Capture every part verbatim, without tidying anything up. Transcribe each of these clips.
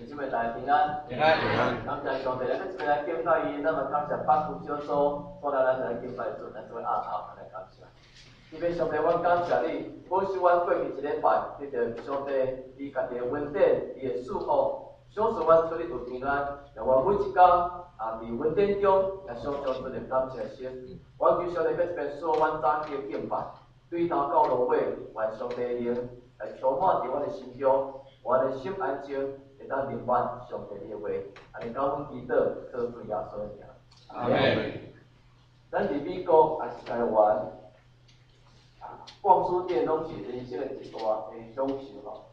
弟兄们大家平安， 平安平安。 感谢上帝，咱这边来敬拜伊，那么感谢百夫小组，我来咱来敬拜主，咱这位阿头来感谢。因为上帝，我感谢你，保守我过去一礼拜，得到上帝你家己的恩典，你的祝福，享受我出入都平安，让我每一天啊伫恩典中，也想将出的感谢心。我求上帝在这边所有阮早起的敬拜，对头到落尾，愿上帝的灵来充满伫我的心中，我的心安静。会当明白上帝的话，安尼到阮祈祷，靠主耶稣的名。 阿门。 咱伫美国也是台湾，啊，逛书店拢是人生的一大个享受吼。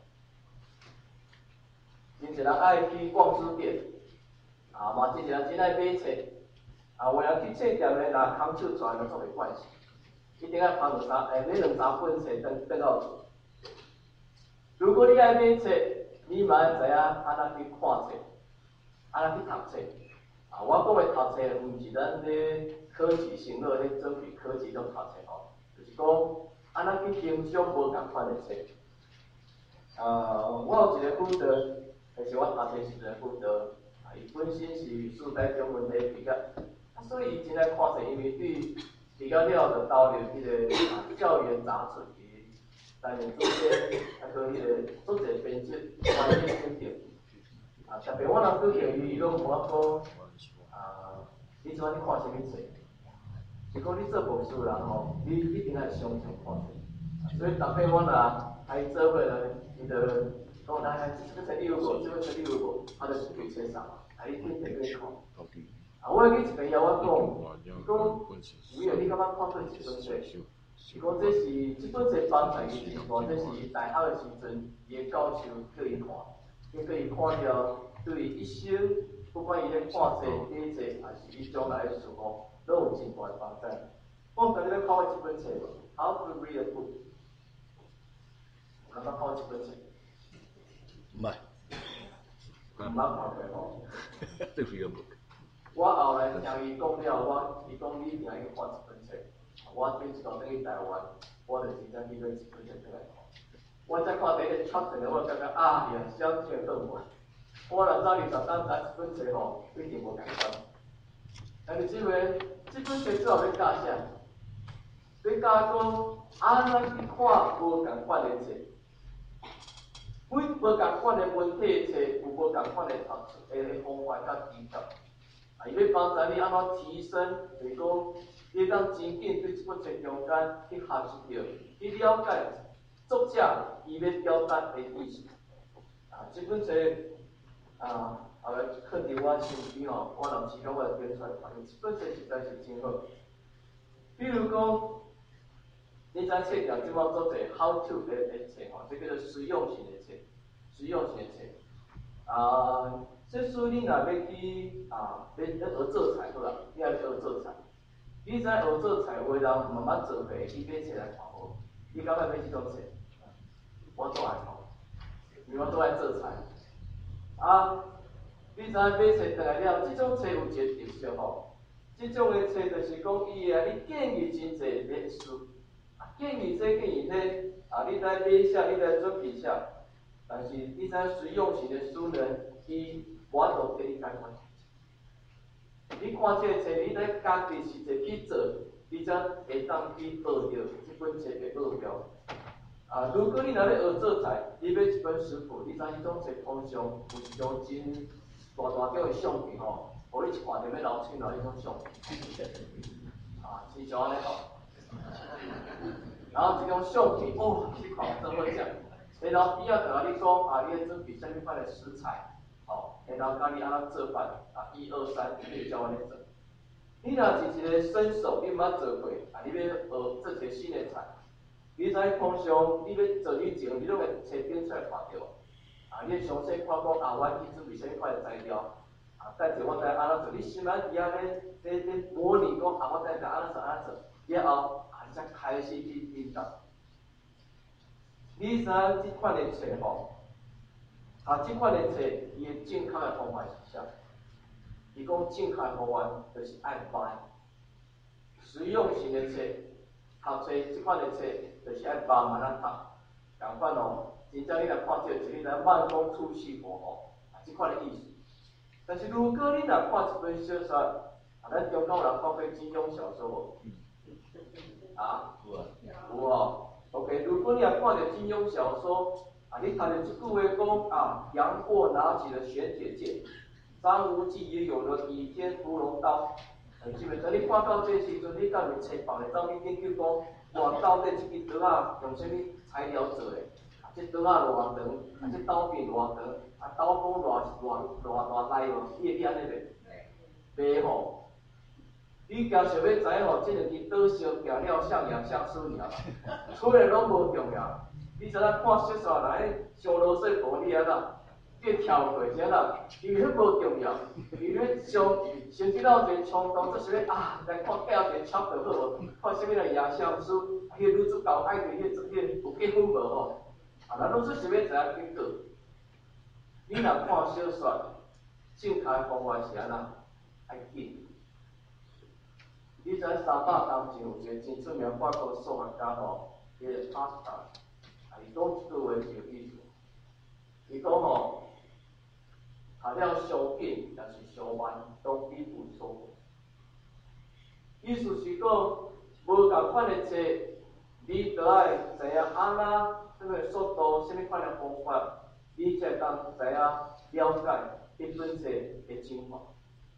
真侪人爱去逛书店，啊，嘛真侪人真爱买册，啊，有人去册店咧，若空手出来就做袂惯势，一定要捧两三，诶，买两三本册转转到厝。如果你爱买册，你嘛要知影安怎去看册，安怎去读册。啊，我讲的读册，毋是咱咧科技生乐咧准备科技种读册吼，就是讲安怎去欣赏无共款的册。啊，我有一个辅导，就是我读册时阵辅导，啊，伊本身是四代中文的毕业，啊，所以伊真爱看册，因为对毕业了就投入迄个啊校园杂志。担任主编，啊，个迄个作者编辑，管理审定。啊，特别我若去叫伊，伊拢问我讲，啊，你即摆你看啥物册？是讲你做牧师人吼，你一定爱常常看册。所以逐摆我若开做伙咧，伊就讲来来，这本册你有无？这本册你有无？啊，就是推册啥嘛，啊，你去摕去看。啊，我去一边邀我讲，伊讲，有影你感觉看过一本册？是讲这是这本册帮助伊真大，这是大学的时阵，伊的教授叫伊看，伊叫伊看了，对伊一生，不管伊咧看册、写册，还是伊将来的事务，都有真大的帮助。我今日要考我一本册无 ？How to read a book？ 有感觉考我一本册？ 唔係， 唔捌考过吼。 这是一个 book。 我后来听伊讲了，我伊讲你一定要去看一本册。我每次到等去台湾，我就真正去买一本册出来看。我再看第一个 chapter 我感觉啊呀，相见恨晚。我若早二十当读一本册吼，一定无共款。但是这回这本册主要要教啥？要教讲安怎去看无共款的册。每无共款的文体册有无共款的读诶方法甲技巧。啊，伊要帮助你安怎提升，就是讲。你当真紧对这本册中间去学习着，去了解作者伊要表达的意思。啊，这本册啊，后来放伫我身边吼，我临时讲我就点出来看，这本册实在是真好。比如讲，你知册店即马做者 how to 的的册吼，这叫做实用型的册，实用型的册。啊，这书你若要去啊，要要学做菜好啦，你要学做菜。你知学做菜，有的人慢慢做下，去买册来看无？你敢会买这种册？我做爱看，因为我做爱做菜。啊，你知买册倒来了，这种册有一个特色吼，这种的册就是讲伊啊，你建议真侪历史，啊建议这建议那，啊你在买下，你在准备下，但是你知实用型的书呢，伊无法度给你解决。你看这个册，你在家己实际去做，你才会当去学到这本册的奥妙。啊，如果你若要学做菜，你买一本食谱，你知迄种册通常有一种真大大张的相片吼，互你一看就要流眼泪迄种相片。啊，是像安尼吼。然后这种相片，哦，你看真好食。然后边仔就甲你讲啊，你要准备啥物款的食材。哦，然后教你安怎做饭啊，一二三，你就教安尼做。你若是一个新手，你毋捌做过，啊，你要学做一个新的菜，你知通常你要做以前，你拢会册顶出来看到，啊，你详细看讲啊，我去准备啥物款的材料，啊，带者我知安怎做，你心内底啊咧咧咧模拟讲啊，我带者安怎做安怎做，了后啊，你才开始去运动。你知即款的册吼？啊，即款的册，伊的正确的方法是啥？伊讲正确的方法就是爱摆。实用型的册，读册即款的册，就是爱摆慢慢读。共款哦，真正你来看这个册，你来慢工出细活哦。 即款的意思。但是如果你若看一本小说，啊，咱中国有人看过金庸小说无？啊？ 有啊。 有哦。OK， 如果你若看到金庸小说，啊，你看到即句话讲啊，杨过拿起了玄铁剑，张无忌也有了倚天屠龙刀。基本上你看到这时阵，你敢会找别个走去研究讲，哇，到底这支刀啊用啥物材料做的？啊，这刀啊偌长，啊，这刀片偌长，啊，刀锋偌偌偌偌大哦，你会去安尼袂？袂吼。你假想要知吼，这两支刀相行了像样像输尔嘛，所以拢无重要。你知影看小说来上罗说无你安怎？你跳过是安怎？因为迄无重要，因为上先知道一个冲动，做啥物啊？来看介一个插就好无？看啥物来赢相输，迄个女主角爱对迄迄个有结婚无吼？啊，咱拢做啥物知影结果？你若看小说，正确的方法是安怎？爱紧。你知三百年前有一个真出名法国数学家吼，迄个帕斯卡，啊，伊讲一句话是有意思。伊讲吼，材料相紧也是相慢，都比不错。意思是讲，无共款的册，你得爱知影安怎什么速度、什么款的方法，你才当知影了解一本册的精华。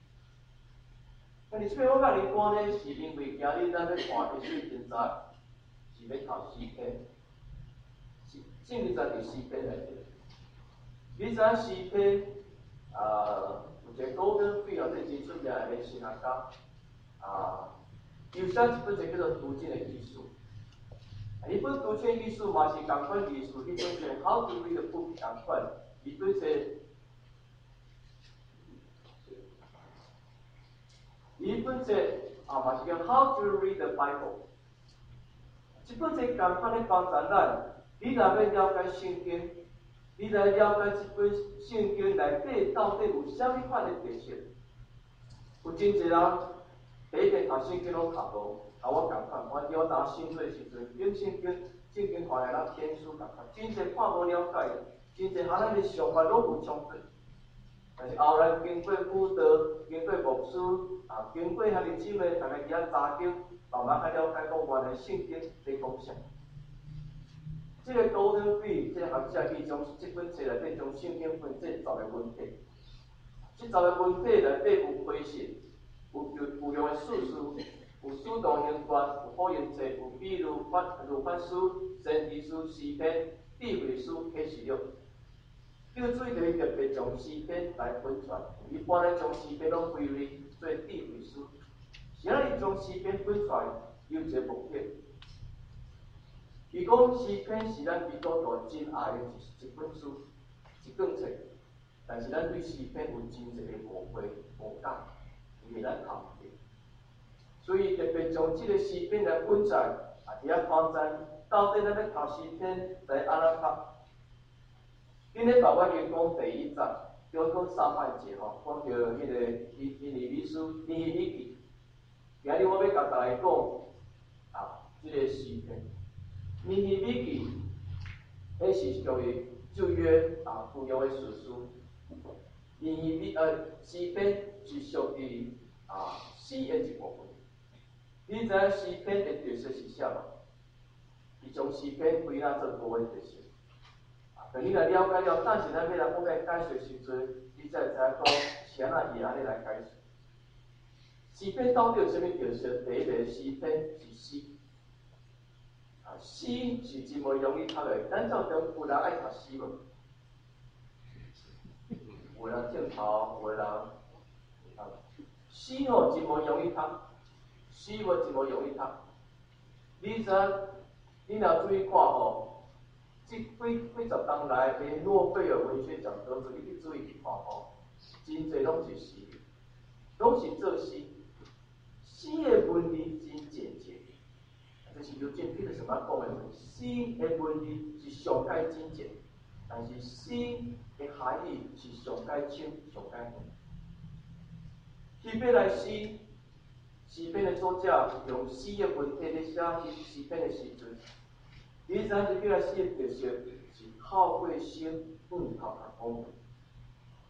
但是，即个我甲你讲呢，是因为今日咱要看的是现在是要读诗篇，是正日在伫诗篇内底。你知影诗篇啊，有一个 Golden Field 这真出名的神学家啊，有写一本册叫做《读经的艺术》。伊本读经的艺术嘛是共款艺术，迄本册 How to Read a Book 共款，伊本册。伊本册啊，嘛是叫 How to Read the Bible。这本册共款咧帮助咱，你若要了解圣经，你来了解这本圣经内底到底有啥物款的特色。有真侪人第一遍读圣经拢读无，啊我共款，我伫我当新做时阵，顶圣经圣经看来咱天书共款，真侪看无了解，真侪和咱的想法拢有冲突。但是后来经过辅导，经过牧师啊，经过遐日姊妹大家伫遐查经，慢慢较了解讲原来圣经在讲啥。这个高等比，这个学者伊将这本册内底将圣经分做十个文体，这十个文体内底有批示，有有有用的事实，有主动形段，有否认册，有比如法如法书、先知书、诗篇、智慧书、启示录。叫注意到伊特别将诗篇来分出来，一般咧将诗篇拢归类做智慧书。是安尼将诗篇分出来，有一个目的。伊讲诗篇是咱基督徒真爱的一一本书，一卷册。但是咱对诗篇有真侪个误会、误解，因为咱读唔明。所以特别将即个诗篇来分出来，啊，伫遐帮咱到底咱要读诗篇来安怎读？今日爸爸要讲第一章，叫讲三百节吼，讲到迄个尼尼尼微书、尼尼微记。今日我要甲大家讲啊，即、这个诗篇。尼尼微记，迄是属于旧约啊旧约的史书。尼尼微呃诗篇是属于啊诗的一部分。你知影诗篇的特色是啥无？伊将诗篇归纳做五个特色。等你来了解了，但是咱要来我来解说时阵，你才会知影讲是安怎伊安尼来解说。诗篇到底有啥物特色？第一个诗篇是诗，啊诗是真无容易读的。咱照中有人爱读诗无？有人听头，有人啊诗吼真无容易读，诗无真无容易读。你知影？你若注意看吼。这几几十当来的诺贝尔文学奖得主，你去注意去看吼，真侪拢是诗，拢是做诗。诗的文字真简洁，就是刘建필什么讲的，诗的文字是上界精简，但是诗的含义是上界深、上界远。特别来诗，诗篇的作者用诗的文体咧写诗篇的时阵。你知影这几个诗的特色是靠过心，嗯，头壳讲，一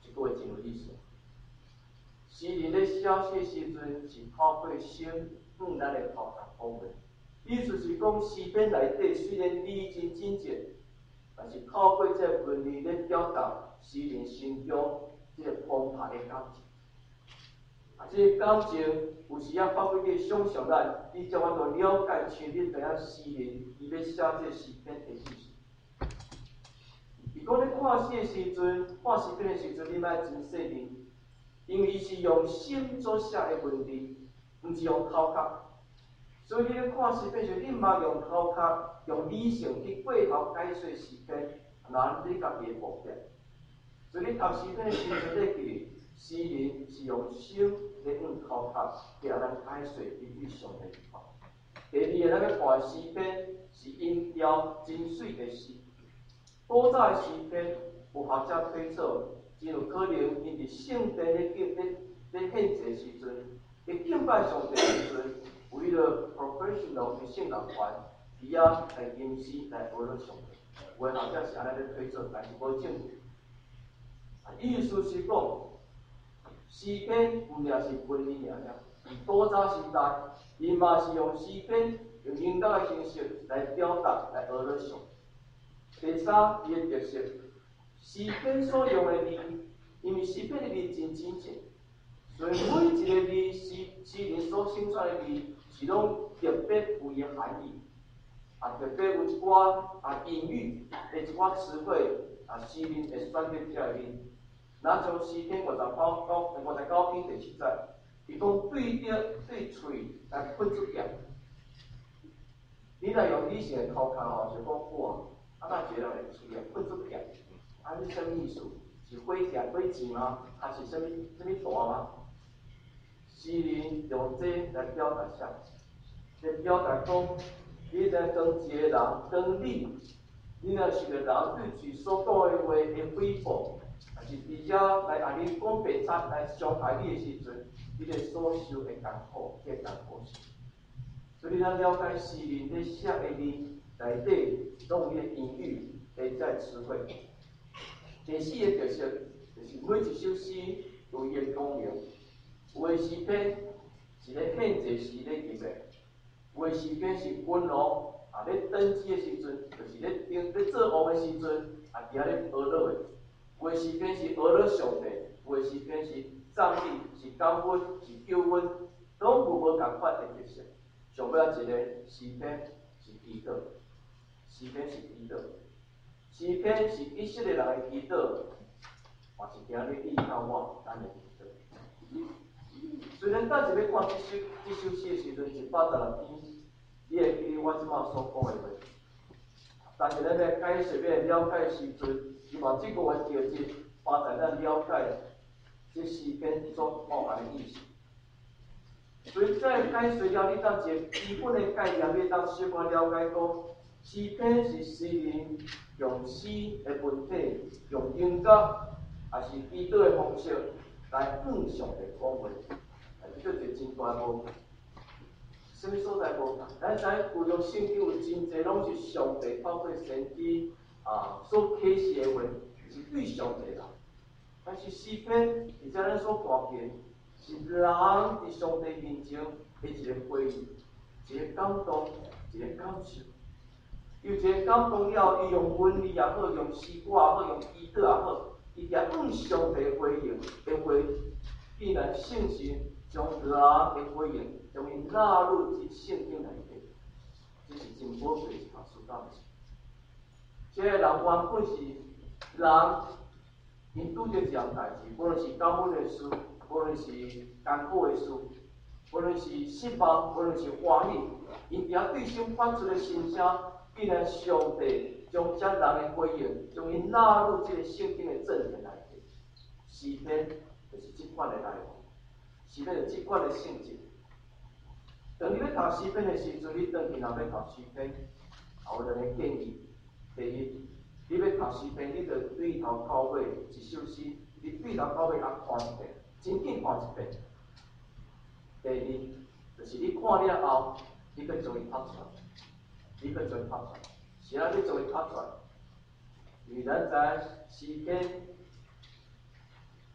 是佫会真有意思。诗人咧写诗时阵是透过声与咱的头壳讲话，意思是讲诗篇内底虽然理真真切，但是透过这文字咧表达诗人心中这个澎湃的感情。啊，这个感情有时啊发挥去想象咱，你将我着了解像你知影诗人伊要写这诗篇的意思。伊讲咧看诗的时阵，看诗篇的时阵，你莫真细腻。因为伊是用心所写的文字，毋是用头壳，所以你咧看诗篇时，你毋茫用头壳、用理性去过头解说诗篇，那你家己的目标。所以你读诗篇的时阵，你记，诗人是用心来用头壳去安尼解说伊对上帝的话。第二个，咱要看诗篇是音调真水的诗，古早的诗篇有学者推测。真有可能，因伫圣殿咧敬咧咧献祭时阵，咧敬拜上帝时阵，有迄个 professional 的圣乐团，伊啊来吟诗来学了上帝。有诶学者是安尼咧推测，但是无证据。啊，意思是讲，诗篇毋仅是文字尔尔，古早时代，伊嘛是用诗篇用音乐的形式来表达来学了上帝。第三，伊诶特色。诗篇所用的字，因为诗篇的字真真切，所以每一个字诗诗人所选出的字是拢特别有伊的含义，啊特别有一寡啊隐喻，的一寡词汇啊诗人会选择遮个字。咱从诗篇五十九九五十九篇第七节，伊讲对着对喙来喷出点，你若用理性的头壳吼，就讲哇，啊那一个人会喙啊喷出点。啊，是啥物意思？是火点火钱吗？还是啥物啥物大吗？诗人用这来表达啥？来表达讲，你在当一个人，当你，你若是个人对自所讲的话会诽谤，还是伫遮来按你讲白贼来伤害你的时阵，你个所受的艰苦，这艰苦事。所以咱了解诗人咧写的字内底拢有伊个隐喻，内在词汇。第四个特色就是每一首诗有伊个功能，有诶诗篇是咧献祭时咧记的，有诶诗篇是君王啊咧登基诶时阵，就是咧顶咧做王诶时阵啊伫遐咧学乐诶，有诶诗篇是学乐上帝，有诶诗篇是赞美，是感恩，是救恩，拢有无共款诶特色。上尾啊一个诗篇是祈祷，诗篇是祈祷。诗篇是以色列人的祈祷，也是今日你甲我咱的祈祷。虽然咱一要看这首这首诗的时阵一百十六篇，你会记得我即马所讲的话，但是咱要解说、要了解的时阵，希望这个话调节，帮助咱了解这诗篇所包含的意思。所以在解说了，你当一个基本的概念，你当小可了解讲。诗篇是诗人用诗的文体，用音乐，也是祈祷的方式来向上帝讲话。啊，这个真大无，什么所在无？咱知旧约圣经有真侪拢是上帝透过先知啊所启示的话，是对上帝啦。但是诗篇，而且咱所看见，是人伫上帝面前的一个回应，一个感动，一个感受。有一个感动了，伊用文字也好，用诗歌也好，用祈祷也好，伊也向上帝回应的话，必然圣神将人的回应，将伊纳入这圣经内底，这是真宝贵一项事干的。这个人原本是人，因拄着一样代志，无论是感恩的事，无论是艰苦的事，无论是失望，无论是欢喜，因伫遐对心发出的心声。必然上帝将遮人的回应，将伊纳入这个圣经的正言内底。诗篇就是这款的内容，诗篇就这款的性质。当你要读诗篇的时阵，你当去若要读诗篇，有两个建议。第一，你要读诗篇，你着对头到尾一首诗，你对头到尾也看一遍，真紧看一遍。第二，就是你看了后，你搁将伊读出来。你可将它拍出来，是啊，你将伊拍出来。因为咱知诗篇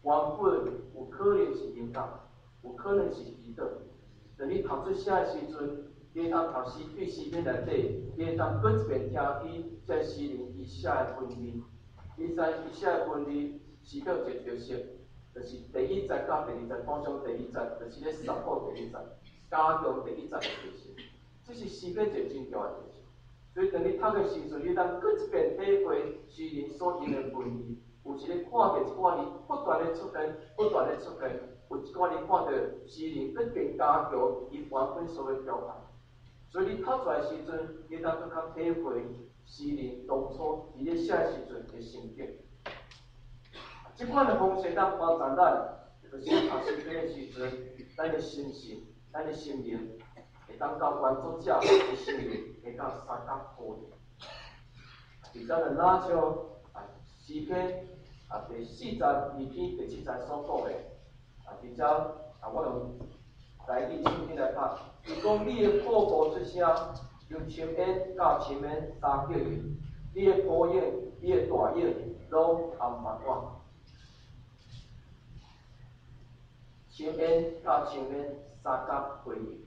原本有可能是引导，有可能是彼得。等你读出写的时阵，你当读诗对诗篇内底，你当搁一遍听起这诗人伊写的文字，你知伊写的文字是叫一个特色，就是第一节到第二节，通常第一节就是咧十号第一节，加强第一节的特色，这是诗篇一个真重要的特色。所以当你读的时阵，你当搁一遍体会诗人所用的文字。有一个看到一寡字不断的出现，不断的出现，有一寡字看到诗人更加加强伊原本所要表达。所以你读出来的时阵，你当更较体会诗人当初伫咧写的时阵的心境。即款的方式当帮助咱，就是读诗篇的时阵，咱的心情、咱的心灵，会当到原作者的心灵，会当三角互动。而咱的哪像诗篇。啊，第四十二篇第七节所讲的，啊，而且啊，我用台语圣经来读，伊讲你的瀑布出声，由深渊到深渊三叫伊，你的波影、你的大影拢含白我。深渊到深渊三角归伊。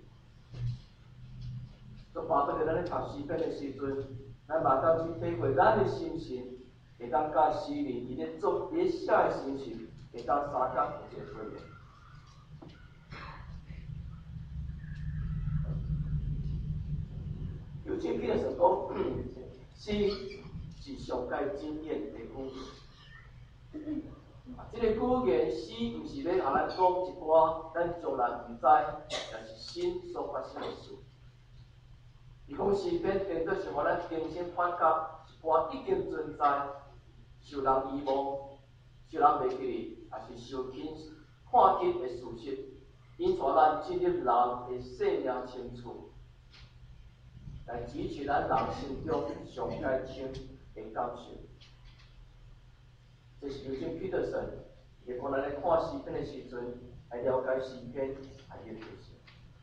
所以，包括咱咧读诗篇的时阵，咱嘛当去体会咱的心情。会当甲诗人伊咧做伊咧写的心情，会当三角有一个对应。有钱片是讲，诗是上界经验的语言。啊，这个语言诗毋是要互咱讲一寡咱从来毋知，但是新所发生的事。伊讲诗篇变做是互咱重新反觉一寡已经存在。受人遗忘、受人袂记哩，也是受轻看轻的事实，引带咱进入人的生命深处，来支持咱人心中上界深的感受。这是尤金彼得森，也讲咱咧看诗篇的时阵，来了解诗篇啊伊个特色。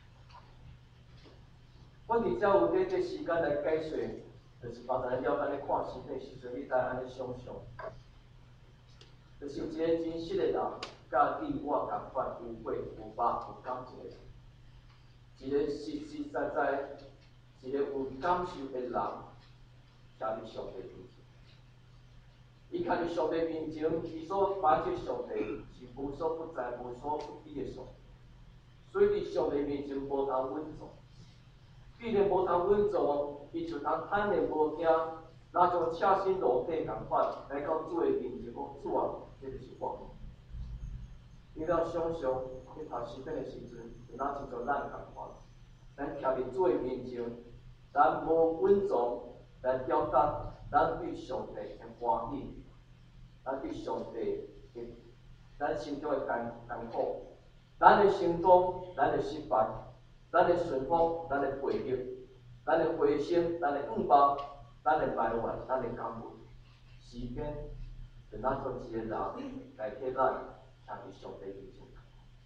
我伫遮有短短时间来解说。就是帮咱了解咧看诗篇时阵，你知安尼想象，就是有一个真实的人，甲你我共款有血有肉有感情的人，一个实实在在，一个有感受的人，徛伫上帝面前。伊徛伫上帝面前，伊所摆这上帝是无所不在、无所不知的上帝，所以伫上帝面前无通稳坐。既然无通稳坐，伊就通坦然无惊，那种赤身裸体共款来到主的面前，讲主啊，这就是我。你当想象，你读诗篇的时阵，就哪亲像咱共款，咱徛伫主的面前，咱无稳坐来表达咱对上帝的欢喜，咱对上帝的咱心中的艰艰苦，咱的成功，咱的失败。咱的顺服，咱的配合，咱的回心，咱的拥抱，咱的埋怨，咱的感恩，诗篇就那做一个人来替咱徛伫上帝面前。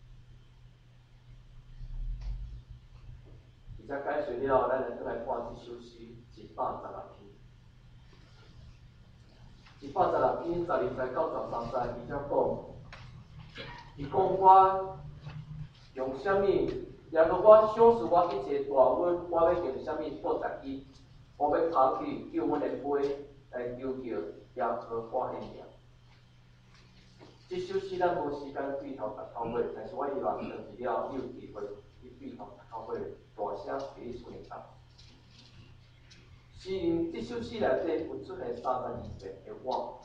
而且解说了后，咱来来看这首诗一百十六篇。一百十六篇十二节到十三节，伊则讲，伊讲我用啥物？也个我想使我一切大阮，我要用啥物报答伊？我要扛起救阮的杯来求叫耶和华的名。这首诗咱无时间对头读到尾，但是我希望等一了有机会去对头读到尾，大声给伊宣读。诗人这首诗内底有出现三十二遍的我。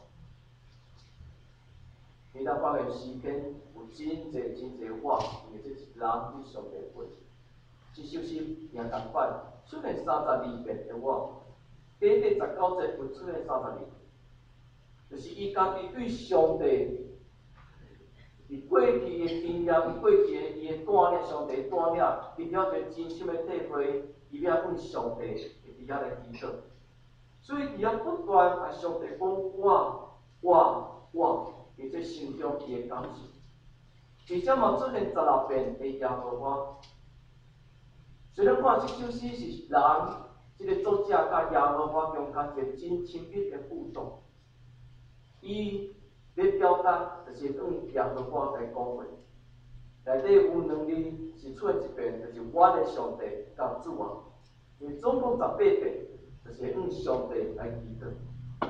你当发现诗篇有真侪真侪我，而且是人对上帝背。这首诗也同款，出现三十二遍的我。短短十九节有出现三十二遍，就是伊家己对上帝，伫过去的经验，过去的伊的带领，上帝带领，伊了解真心的体会，伊要向上帝伫遐来祈祷。所以伊要不断啊，上帝讲我我我。伫这心中伊的感受，而且嘛出现十六遍的耶和华。虽然看这首诗是人，这个作者甲耶和华中间一个真亲密的互动，伊要表达就是用耶和华来讲话。内底有两字是出一遍，就是我的上帝甲主啊。因为总共十八遍，就是用上帝来祈祷。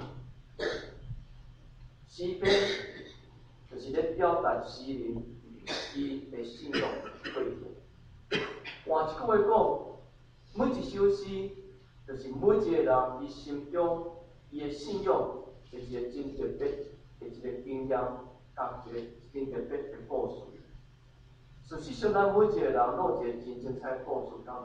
诗篇就是咧表达诗人伊的信仰对象。换一句话讲，每一首诗就是每一个人伊心中伊的信仰是一个真特别的一个经验，甲一个真特别的故事。事实上，咱每一个人拢有一个真精彩的故事讲。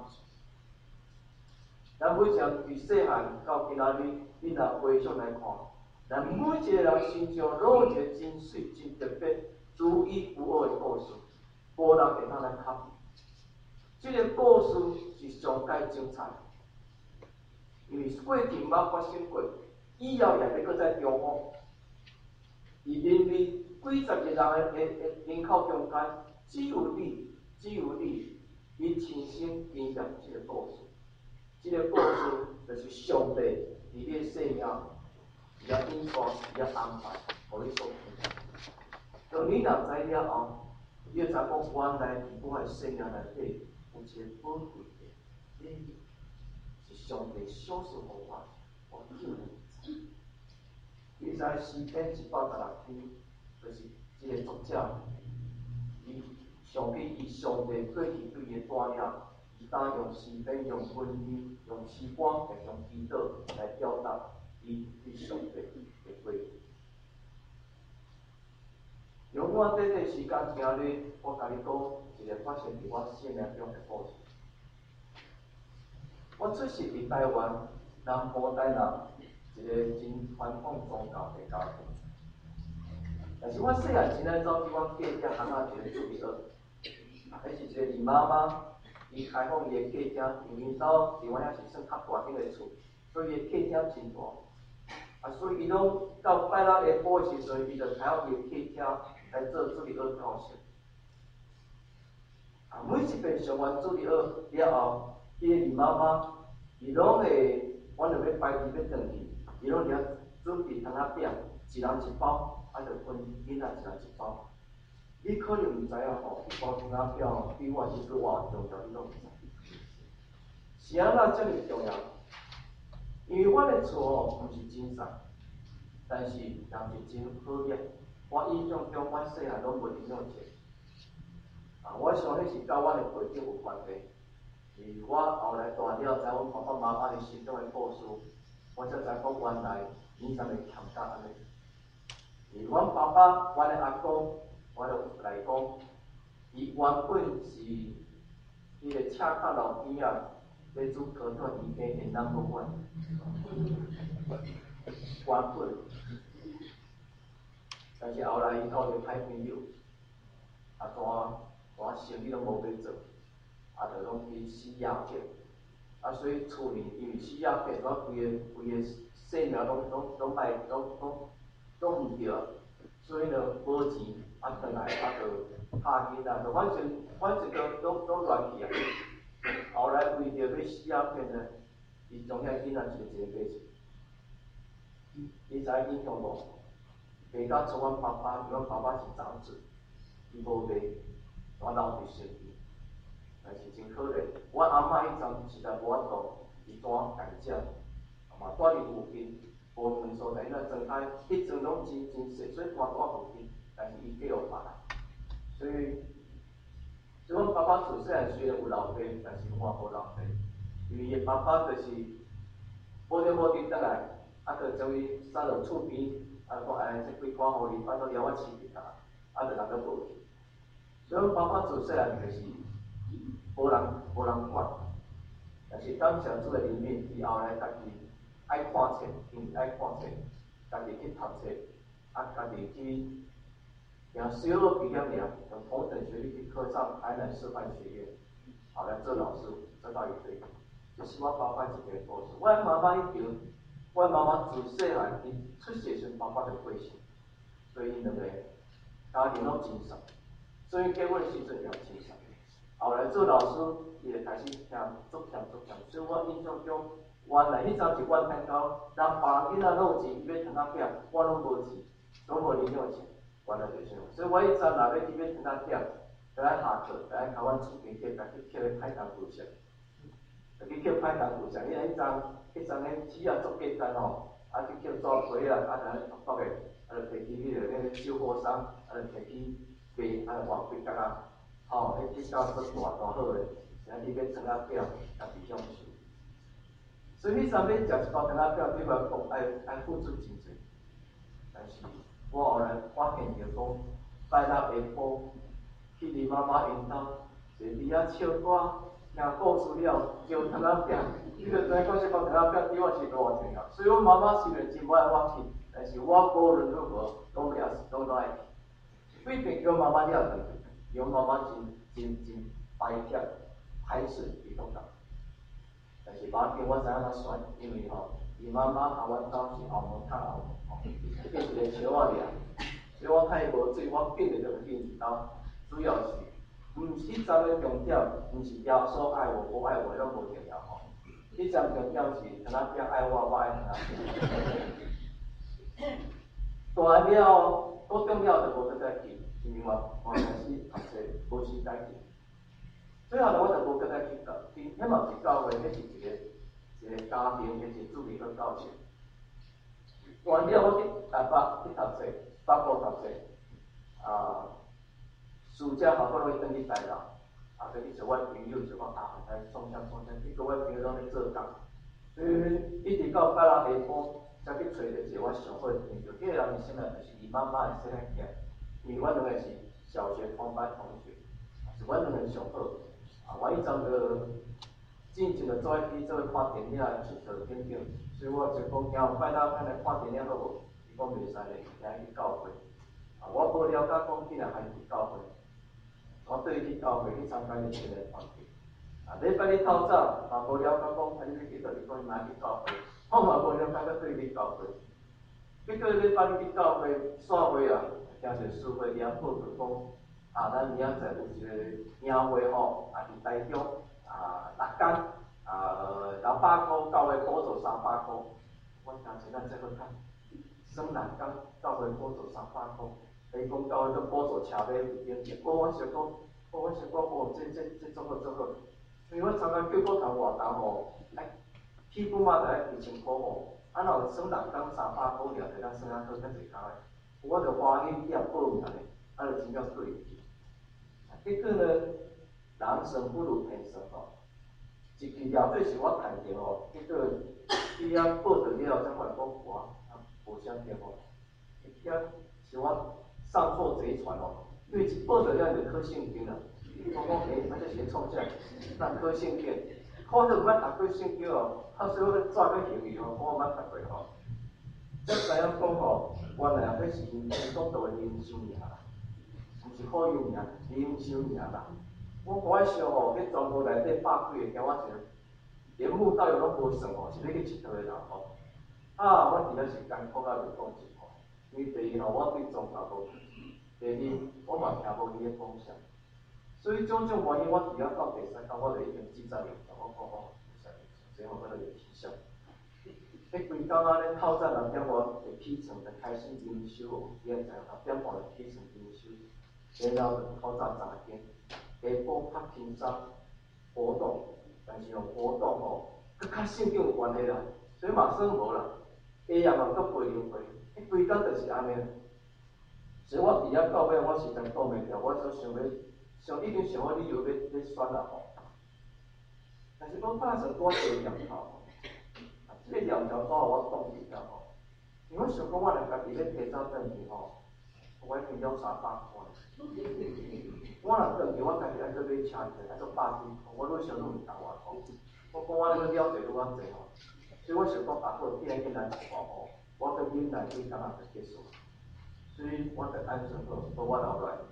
咱每一个从细汉到今仔日，你若回想来看，咱每一个人心中拢有一个真水、真特别、独一无二的故事，无人会通来卡。这个故事是上界精彩，因为过去毋捌发生过，以后也要搁再重复。而人类几十个人的的人口中间，只有你，只有你，你亲身经历这个故事。这个故事就是上帝伫你的生命，伊啊引导，伊啊安排，互你所听。当你若知了后，你就知讲原来我的生命内底有一个宝贵的礼物，是上帝小事互我，我救你。你知诗篇一百十六篇，就是这个作者，伊想起伊上帝过去对伊的带领。伊当用诗篇、用文字、用诗歌、用祈祷来表达伊对上帝的归依。用我短短时间听你，我甲你讲一个发生伫我生命中的故事。我出世伫台湾南部台南一个真传统宗教的家庭，但是我细汉时呢，走去我隔壁巷仔一个主义学，迄是一个李妈妈。伊开放伊的客厅，因为因兜伫我遐是算较大间的厝，所以伊的客厅真大。啊，所以伊拢到拜六下晡的时阵，伊就开放伊的客厅来做主日学教室。啊，每一遍上完主日学了后，伊的李妈妈，伊拢会，阮着要排队要转去，伊拢了准备汤仔饼，一人一包，啊，着分囡仔一人一包。你可能毋知影吼，迄包汤仔饼吼，比我是搁偌重要，你拢毋知。是安怎遮尔重要？因为阮的厝吼，毋是真晒，但是也是真好热。我印象中，阮细汉拢袂怎样热。啊，我想迄是甲阮的背景有关系。而我后来大了，知阮爸爸妈妈的心中的故事，我才知讲原来伊才会欠甲安尼。而阮爸爸，阮的阿公。我就来讲，伊原本是迄个赤坎路边啊，咧做高端鱼羹的 number one， 原本。但是后来伊交着歹朋友，啊，单单生意拢无要做，啊，就拢去吸鸦片，啊，所以厝里因为吸鸦片，所以规个规个生命拢拢拢歹拢拢拢毋对，所以呢无钱。啊，转来啊，就拍囡仔，就反正反正都都都乱去啊。后来为着要吸鸦片呢，伊将遐囡仔一个一个买去。你知影象无？卖到厝阮爸爸，因阮爸爸是长子，伊无卖，我留伫身边。但是真可怜，阮阿嬷迄阵实在无法度，伊单家己食，嘛住伫附近，无远所在，因为庄海迄阵拢真真细，所以住住附近。但是伊计互别人，所以，所以阮爸爸自细汉虽然有留地，但是我无留地，因为伊爸爸就是无天无地倒来，啊，就将伊送到厝边，啊，讲哎，这几块互你，反正了我饲伫他，啊，就人都无去。所以阮爸爸自细汉就是无人无人管，但是感谢主的怜悯，伊后来家己爱看册，因为爱看册，家己去读册，啊，家己去。然后小学毕业了，从同等学历去考上台南师范学院，后来做老师，做到一岁。这是我爸爸一个故事。我妈妈迄边，我妈妈自细汉伊出世时爸爸就过世，所以因两个家庭拢真熟，所以结婚时阵也真熟。后来做老师，伊就开始听足欠足欠，所以我印象中，原来迄阵是我听到，人别人囡仔拢有钱，要汤仔饼，我拢无钱。 拢无零用钱，原来就是，所以我一早若要去要听他点，就爱下课，就爱甲阮厝边隔，家去捡咧派糖果食，就去捡派糖果食，因为迄阵迄阵咧纸啊做简单吼，啊去捡纸皮啊，啊就咧薄薄个，啊就摕去迄个迄个小货商，啊就摕去卖，啊换几角啊，吼，迄几角做大大好个，然后去买糖仔饼，啊伫享受。所以迄阵要食一包糖仔饼，对我讲爱爱付出真济，但是我后来发现着讲，拜六下晡去你妈妈因兜，坐伫遐唱歌、听故事了，叫糖仔饼，你就知讲这包糖仔饼对我是偌重要。所以我妈妈虽然真无爱我去，但是我无论如何拢也是拢爱去。对面叫妈妈了的，叫妈妈真真真白贴歹势伊讲讲。但是把紧，我知影较选，因为吼，伊妈妈甲阮兜是后门塔后门吼，变一个笑仔尔。所以我太无水，我紧着就去因兜，主要是，毋是迄阵的重点，毋是耶稣爱我，无爱我，拢无重要吼。迄阵重点是糖仔饼爱我，我爱糖仔饼。大了，高中了就无再再去，因为我我开始读册，无时间去。最后呢，我就无搁再去教，去迄嘛是教会，迄是一个一个家庭，迄是主义个教室。完了，我去台北去读册，北部读册，啊，暑假好不容易转去台南，啊，再去找我朋友，就讲啊，来创啥创啥，结果我朋友拢咧做工，所以一直到拜六下晡，才去找着一个我上好的朋友。迄个人是啥呢？就是伊妈妈的细汉囝，因为阮两个是小学同班同学，是阮两个上好。啊，我迄阵个进前就做爱去做看电影、佚佗等等，所以我就讲，今后拜六咱来看电影好无？伊讲袂使咧，今去教会。啊，我无了解讲竟然还去教会，我对去教会去参加一个团体。啊，礼拜日透早，嘛无了解讲，啊，你要去倒，伊讲伊若去教会，我嘛无了解要对去教会。结果礼拜日去教会散会啊，听着师傅念报就讲。啊，咱明仔载有一个领会吼，啊，伫台中啊，六天啊，六百箍，教会补助三百箍。我听起咱这好看，算六天，教会补助三百箍。伊讲教会搁补助车马有点点，我我想讲，我我想讲，哦，这这这做好做好。因为我参加救国团活动吼，哎，起步嘛就爱二千箍吼，啊，若有算六天三百箍尔，就咱算啊好较济工诶。我着欢喜点报名咧，啊，就真正对。结果呢，人生不如天生吼。一句了做是我趁着吼，结果伊遐报着了，才发现讲我啊无啥对吼。遐是我上错贼船哦，因为一报着了就考圣经啦。我讲诶，啊这是创啥？咱考圣经，考着毋捌读过圣经哦，啊所以我咧抓个英语吼，我毋捌读过吼。才知影讲吼，原来迄是因讲到的人生尔啦。是好友尔，人生尔啦。我我迄想吼，迄全部内底百几个，惊我一个连木导游拢无算吼，是要去佚佗的人吼。啊，我伫遐是艰苦到袂讲一句，因为第一吼，我对宗教无；第二，我嘛听无伊的讲啥。所以种种原因，我伫遐到第三天，我就已经记在了，我讲哦，所以我搁来有提升。迄规工仔咧，透早六点我就起床，就开始灵修，现在六点半就起床灵修。然后就透早早起，下晡较轻松活动，但是用活动吼，佮较圣经有关系啦，所以嘛算无啦。下夜嘛佮陪灵会，迄规工就是安尼。所以我伫遐到尾，我时常讲袂掉，我所想要，想一定想要理由要要选啦吼。但是讲拍算拄啊做念头，啊，即个念头怎互我挡住了吼？因为我想讲，我若家己要提早转去吼。我已经了三百块，我若转去，我家己爱搁买车钱，爱搁百几箍，我愈想愈毋甘我讲。我讲我咧了解愈啊济吼，所以我想讲啊好，既然今来一半吼，我跟恁来几工仔就结束，所以我着按算好，把我留落来。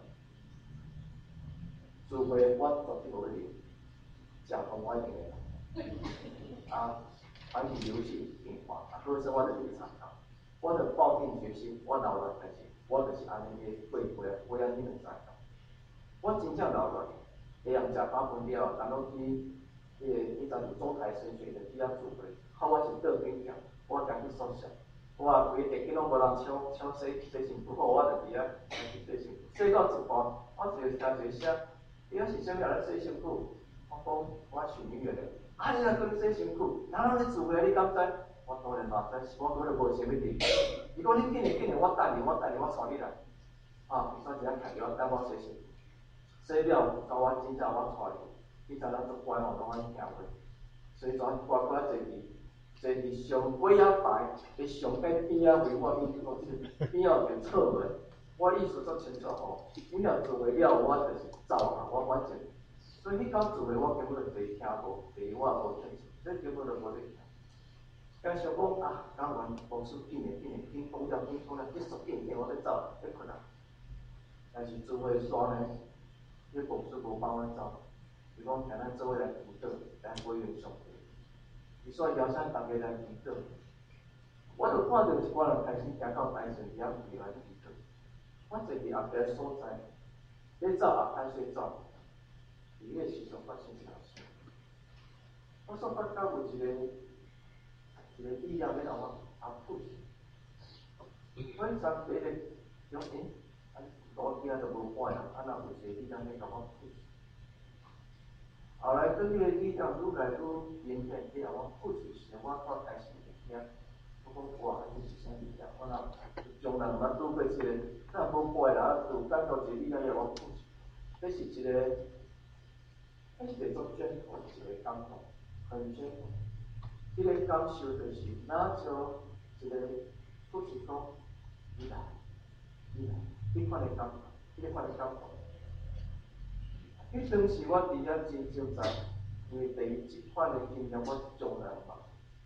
除非我绝对无去，食饭我一定会来。啊，反正游戏变化，啊，好势我着去参加，我着抱定决心，我留落来。我就是安尼个过过啊，过啊你两知影。我真正留落来，下暗食饱饭了，然后去迄个迄阵有中台升学的去遐住过，靠我是倒边行，我家去宿舍， 我啊规地基拢无人抢抢洗洗身躯，好，我就伫遐来去洗身躯。洗到一半，我就听一个声，伊啊是啥物人咧洗身躯？我讲我是女人，啊你若搁咧洗身躯，哪人咧自慰你敢知？我当然嘛知，是我根本无啥物地。伊讲你紧嘞紧嘞，我等你，我等你，我带你来。啊，伊煞一下徛了，等我洗身躯。洗了，甲我真正我带你，伊知影足乖吼，拢爱听话。所以全乖乖坐伫坐伫上尾仔排，伫上边边仔为我伊个边仔有个侧门，我意思足清楚吼。你若做袂了，我就是走啊，我反正。所以迄天做诶，我根本就袂听无，第一我也无听，所以根本就无咧听。刚想讲啊，讲完无事紧诶紧诶，紧讲了紧讲了，结束紧紧我咧走，咧困啊。但是做伙煞呢，迄牧师无帮我走，伊讲请咱做伙来祈祷，来回应上帝。伊说邀请大家来祈祷，我就看到一寡人开始行到台上底下跪来祈祷。我坐伫后壁所在，咧走后歹势走，伫迄个时阵发生啥事？我所发觉有一个一个力量咧，让我阿 push。我迄阵第一个讲诶，啊，路行就无歹啊，啊，若有一个力量咧，甲我 push。后来对迄个力量愈来愈明显，去让我 push 时，我我开始会惊。我讲哇，这是啥力量？我若从来毋捌拄过即个，咱无怪啦，就感觉一个力量让我 push。这是一个，这是一个足卷土一个感动，很卷土。这个感受就是，哪像一个 push 讲，你来，你来，你款的感觉，你款的感觉。迄当时我伫遐真挣扎，因为第一即款的经验我从来毋捌。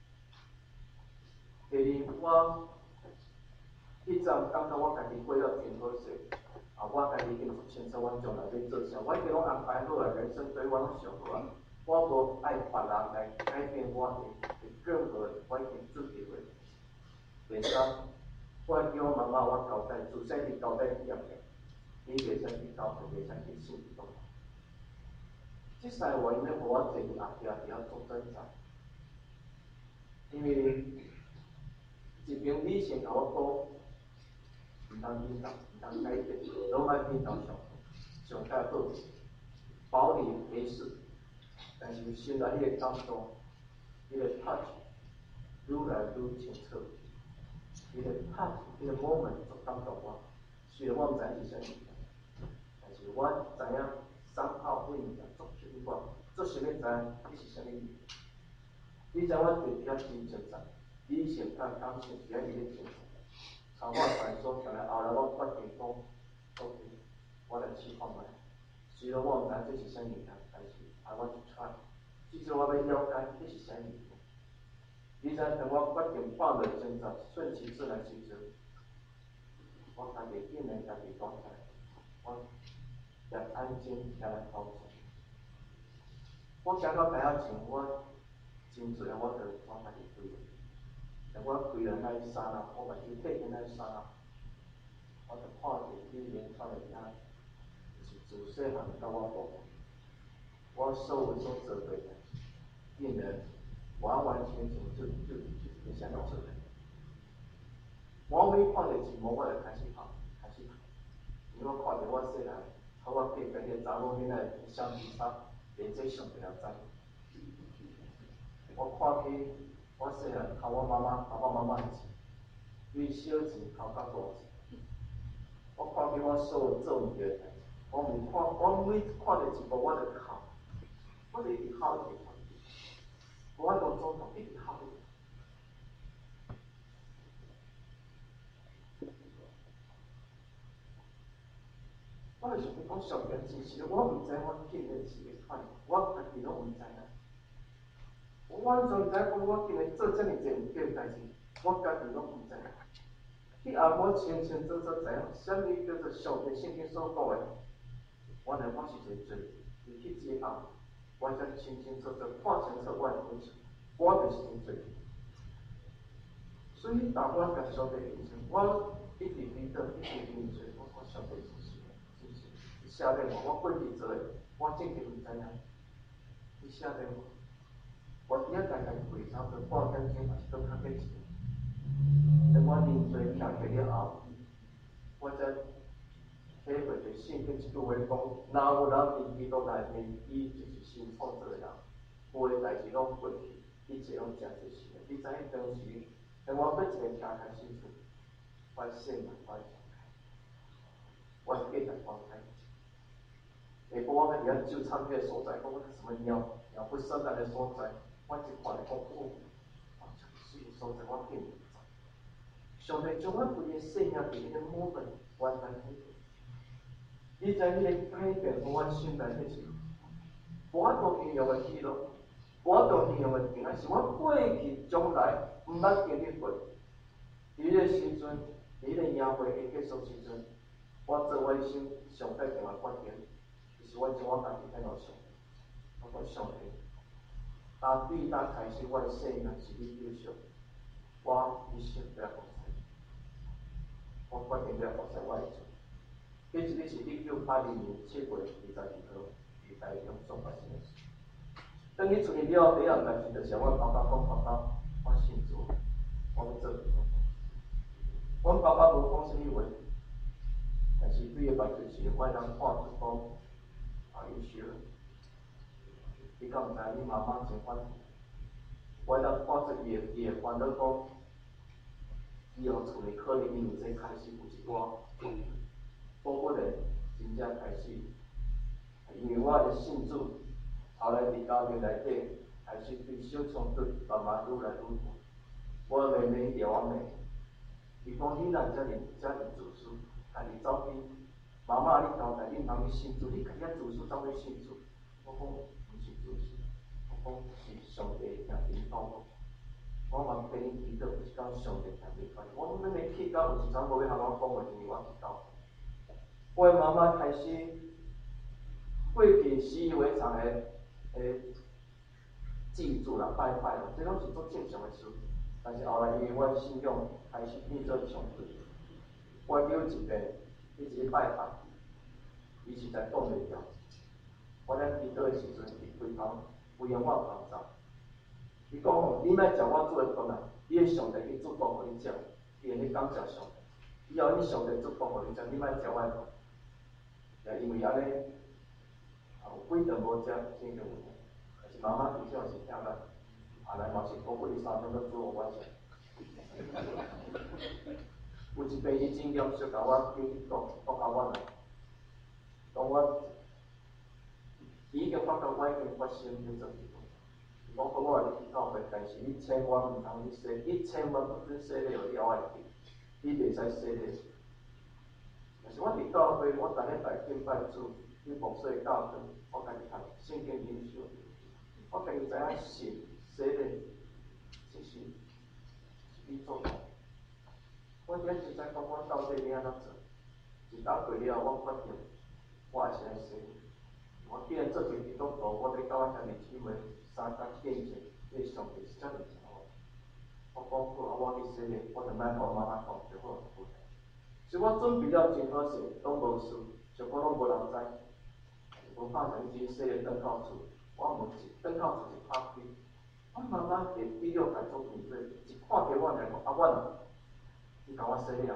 第二，我迄阵感觉我家己过了真好势，啊，我家己已经足清楚我将来要做啥，我已经拢安排好来，人生对我拢想好啊。我无爱别人来改变我的任何我已经准备好。第三，我叫我妈妈我交代，自细日交代一样嘅，你袂使去交代，袂使去信动。即三个原因咧，互我坐伫后壁伫遐做挣扎，因为一边理性甲我讲，毋通引导，毋通改变，拢爱引导上上太好，保你没事。但是心内迄个感动，迄个 touch 愈来愈清楚，迄个 touch， 迄个 moment 就感动我。虽然我毋知是啥物，但是我知影三号对物件做什么，做啥物知影伊是啥物意。你知我对遐真挣扎，理性甲感性是遐伊咧挣扎。从我传说上来后来，我决定讲 ，OK， 我来试看卖。虽然我毋知这是啥物件，但是 I want to try。至少我要了解这是啥物件。你知当我决定放落挣扎，顺其自然时阵，我家己竟然家己讲起来，我也安静下来投降。我行到台仔前，我真侪我就我家己跪。但我跪了那一刹那，我目睭闭起那一刹那，我就看到一连串的遐，就是自细汉到我大，我所有所做对的，竟然完完全全就就就想到做的。我每看到一幕，我就开始拍，开始拍。因为我看到我细汉，头我隔壁迄个查某囡仔相机插，连这上不了知。我看起我细汉靠我妈妈、爸爸妈妈的钱，对小钱靠到大钱。我看起我所有做唔对的代志，我每看我每看到一幕我就哭，我就一直哭一直哭。我爱当总统一直哭。我就想讲上边真是，我毋知我竟然是会款，我家己拢毋知影。我全毋知讲我竟然做遮尔济毋对的代志，我家己拢毋知影。迄下我清清楚楚知影，啥物叫做上帝圣经所讲的。原来我是一个罪人，伫迄之后，我才清清楚楚看清楚我的本性，我就是一个罪人。所以当我甲上帝认识，我一直记得，一直认识，我我上帝是谁？是谁？伊写咧我，我过去做的，我正经毋知影。伊写咧我，我伫遐家家跪差不多半点钟，还是搁较过钱。 等我认罪徛起了后，我才体会着圣经一句话讲：，若有人伫基督内面，伊就是新创造的人，无的代志拢过去，一切拢真侪新的。你知影当时，等我搁一个徛开始做，我性命我敞开，我继续放开。下晡我伫遐就餐迄个所在，讲我什么鸟鸟不生蛋的所在，我一看来讲，哦，我这个水的所在我竟然不知。上帝将我规个生命伫迄个 moment 完全改变。你知迄个改变，互我心内迄是无法度形容的喜乐，无法度形容的平安，是我过去将来毋捌经历过。伫迄个时阵，伫迄个营会会结束时阵，我做我一生上改变的决定。是我将我家己献到上帝，我讲上帝，当对当开始我的生命是你救赎，我一生不要放弃，我决定不要放弃我的罪。迄一日是一九八零年七月二十二号，伫台中所发生的事。当伊出去了，第一件代志就是阮爸爸讲：爸爸，我信主，我要做基督徒。阮爸爸无讲啥物话，但是对个目就是我通看出讲。Are you sure？ 你敢毋知你妈妈真烦？我当看出伊伊会烦恼讲，以后厝里可能因为这开始有一寡困难，宝宝嘞真正开始，因为我的信主，后来伫家庭内底开始对小冲突慢慢愈来愈大。我妹妹调我妹，伊讲你若遮尔遮尔自私，家己走去。妈妈，你交代你通去信主，你家己啊自私走去信主。我讲毋是自私，我讲是上帝向引导我。我嘛跟伊祈祷，有一天上帝向你发现。我讲恁个去到有一阵无要向我讲话，因为我去到。我的妈妈开始过去习以为常的诶祭祖啦、拜拜啦，这拢是做正常的事。但是后来因为我的信仰开始变做上帝，我有一个。伊一日拜拜，伊实在讲袂了。我咧祈祷的时阵，伊回头围向我旁站。伊讲吼，你莫食我做的饭啊，你的上帝去祝福互你食，伊会去感谢上帝。以后你上帝祝福互你食，你莫食我的饭。也因为安尼，有几顿无食，真个有影。但是妈妈至少是听咱，后来嘛是多过伊三顿都做互我食。有一遍，伊真严肃甲我叫伊讲，讲甲我来，讲我已经发觉我已经决心要做基督徒。讲好我来去教会，但是你千万毋通去洗，你千万不准洗礼互你后爱去，你袂使洗礼。但是我伫教会，我逐礼拜敬拜主，去牧师教堂，我家己读圣经灵修，我家己知影信洗礼，是是是你做的。我今实在讲，我到底要安怎做？一打过了后，我决定，我还是来洗。我既然做一个基督徒，我得到我兄弟姊妹三角见证，对上帝是遮尔好。我讲好，我去洗礼，我就莫互妈妈讲就好。所以我准备了真好势，拢无事，上课拢无人知。无拍成钱洗礼转到厝，我门一转到厝一拍开，我妈妈伫第六台做面对，一看到我来讲，阿阮啊。你甲我洗了，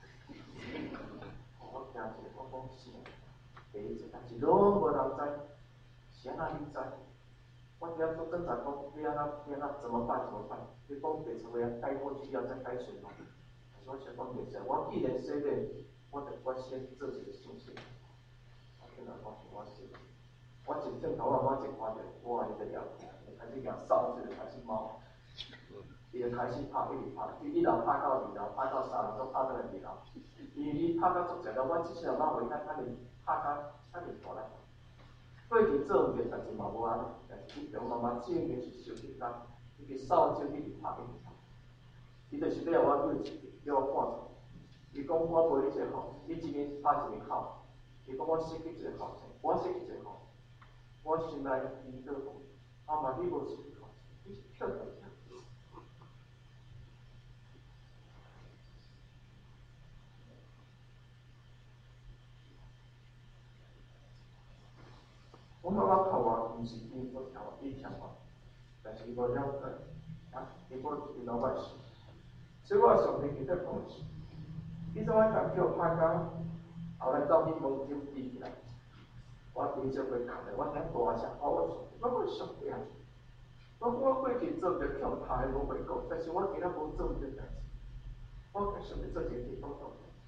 我惊一个，我讲是，第一次，但是拢无人知，是安那你知？我伫遐做侦查讲，你安那你安那怎么办？怎么办？你讲别成为带过去要再改选咯。但是我想讲袂使，我既然洗礼，我着我先做一个信息。我跟人讲是我洗，我一转头啊，我一看着，哇，伊个了，开始养扫帚，开始猫。伊就开始拍，一直拍，伊一楼拍到二楼，拍到三楼，都拍到来二楼。因为伊拍到足侪了，我即世人我袂晓安尼拍到安尼大力。过去做毋着，但是嘛无安尼，但是伊中慢慢正经是小简单，伊个扫帚一直拍，一直拍。伊就是要我对一个，叫我看出。伊讲我陪你一个号，你一年拍一个号，伊讲我设计一个号程，我设计一个号，我心内祈祷讲，阿妈你无设计号程，你是跳跳跳。我妈妈靠我，毋是伊所条，伊听我，但是伊无了解，啊，伊讲伊老百姓， 所以我上帝记得讲，你怎啊甲叫拍工，后来走去门诊闭起来，我顶少会扛咧，我听大声吼我上帝，我讲上帝啊！我我过去做着强拍无袂讲，但是我今仔无做着代志，我甲上帝做一个地方动。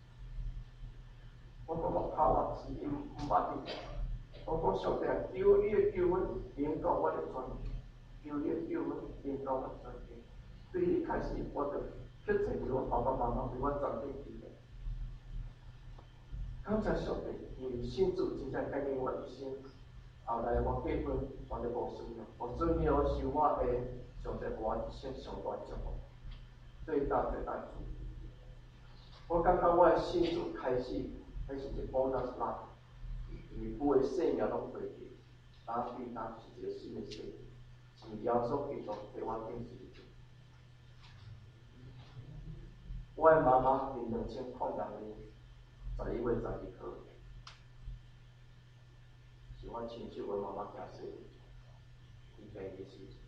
我讲我拍我是因毋捌你，我讲上帝啊，求你的救恩引导我的转变，求你的救恩引导我的转变。对一开始我就决定为我爸爸妈妈为我转变起来。感谢上帝，因为信主真正改变我一生。后来我结婚，我就无需要，我准备我收我的上帝我一生上大祝福，最大最大祝福。我感觉我的信主开始，开始一波那是拉，因为每个生命拢过去，打对打是一个新的生命，是耶稣基督给我定时。我的妈妈伫两千零六年十一月十二号，是我亲手为妈妈行死，伊病的时阵。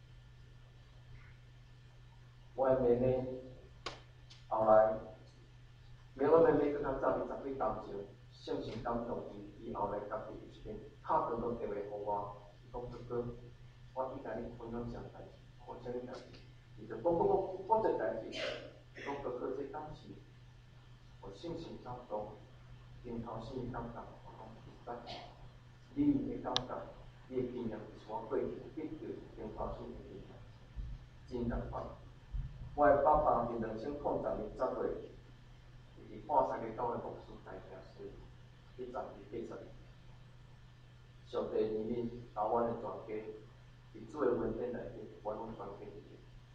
我的妹妹后来，因为我妹妹更较早伫十几年前，圣神感动伊，伊后来家己有一天敲电话电话互我，伊讲哥哥，我伊甲你分享一件代志，我啥物代志？伊就讲讲讲讲一代志，伊讲哥哥这当时，我圣神感动，因头先感动，我讲实在，你会感觉，你的经验是我过去一直因头先的经验，真感觉。我的爸爸伫两千零十年十月，伊看三个教会牧师来听说，去十二八十年，上帝怜悯把阮的全家，伫主的恩典内底，阮拢全家入去。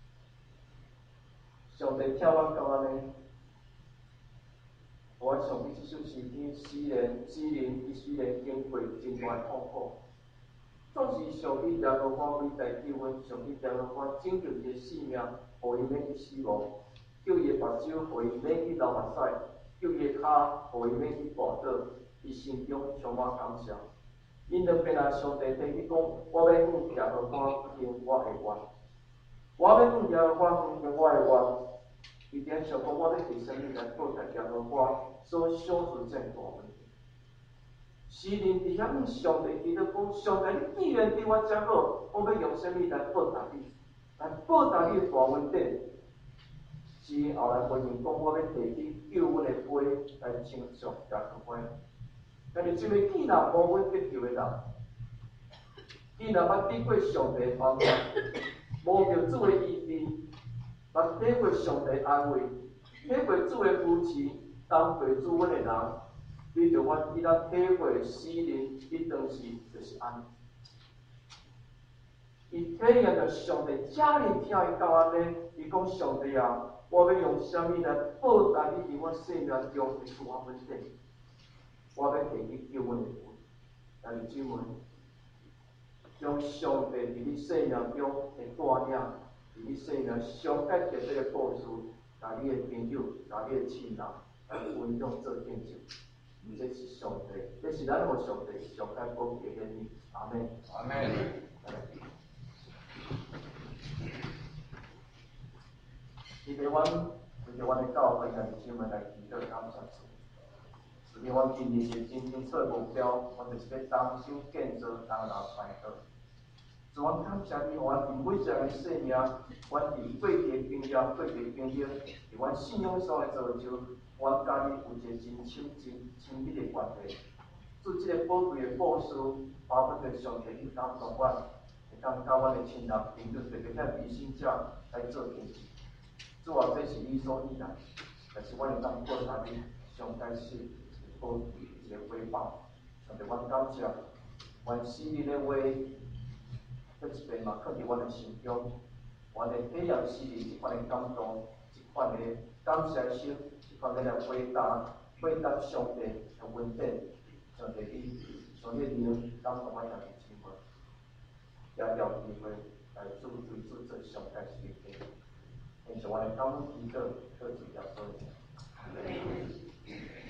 上帝听我到安尼，我想起这首诗篇，诗人诗人伊虽然经过真大的痛苦，总是上帝抓住我伟大救恩，上帝抓住我拯救伊的性命，互伊免去死亡，叫伊的目睭，互伊免去流目屎，叫伊的骹，互伊免去跋倒，伊心中充满感谢。因着变来上帝对伊讲，我要向耶和华行我的愿，我要向耶和华行我的愿。伊点想讲，我要提生命来报答耶和华所享受这大恩。诗人伫遐向上帝祈祷讲：上帝，你既然对我遮好，我要用什么来报答你？来报答你的大恩典。诗人后来回应讲：我要提起救恩的杯来称颂耶和华。但是，这个既然无阮得救的人，既然捌得过上帝的帮助，无着主的医治，捌得过上帝安慰，得过主的扶持，当过主恩的人，你着我伊咱体会诗人，伊当时就是安尼。伊体验着上帝遮尔疼伊到安尼，伊讲上帝啊，我要用啥物来报答你伫我生命中的大恩典？我要提起救恩的杯，但是姊妹，将上帝伫你生命中的带领，伫你生命上解特别的故事，甲你的朋友、甲你的亲人来分享做见证。这是上帝，这是咱互上帝上解宝贵的恩典。阿门。 阿门。 今日阮为着阮的教会兄弟姊妹来祈祷感谢主。因为阮今年的真清楚的目标，阮就是要当心建造当人快乐。主，阮感谢你，互阮伫每一个生命，阮伫过去的经验、过去的经历，伫阮信仰上的造就，阮甲你有一个真亲、真亲密的关系。主，这个宝贵的故事，包括着上帝去感动阮，会当甲阮的亲人、朋友，特别遐微信者来做见证。主啊，这是你所意来，但是阮会当报答你上解释。宝贵一个回报，上帝，阮感谢，阮诗人的话，搁一遍嘛，放伫阮的心中，阮会体验诗人一款的感动，一款的感谢心，一款的来回答，回答上帝的恩典，上帝你上帝灵感动阮兄弟姊妹，也有机会来主为主做上解释的经历，因此，阮的感恩祈祷，靠主耶稣的名。